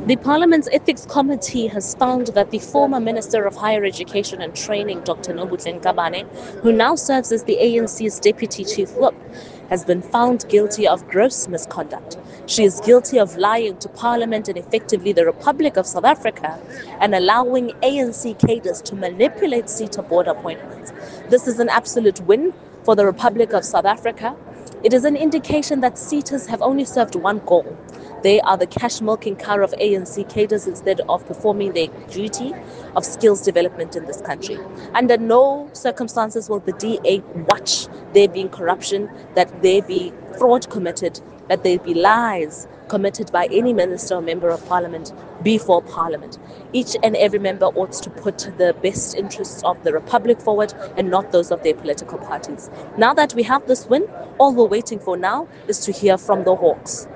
The Parliament's Ethics Committee has found that the former Minister of Higher Education and Training, Dr. Nobuhle Ngabane, who now serves as the ANC's Deputy Chief Whip, has been found guilty of gross misconduct. She is guilty of lying to Parliament and effectively the Republic of South Africa and allowing ANC cadres to manipulate SETA board appointments. This is an absolute win for the Republic of South Africa. It is an indication that SETAs have only served one goal. They are the cash milking cow of ANC cadres instead of performing their duty of skills development in this country. Under no circumstances will the DA watch there being corruption, that there be fraud committed, that there be lies committed by any minister or member of parliament before parliament. Each and every member ought to put the best interests of the republic forward and not those of their political parties. Now that we have this win, all we're waiting for now is to hear from the Hawks.